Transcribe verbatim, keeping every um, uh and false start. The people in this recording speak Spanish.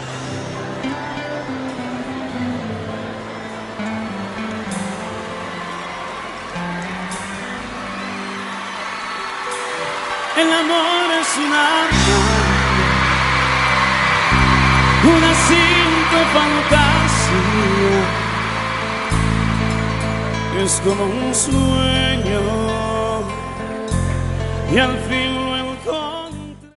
El amor es un arma, una simple fantasía, es como un sueño y al fin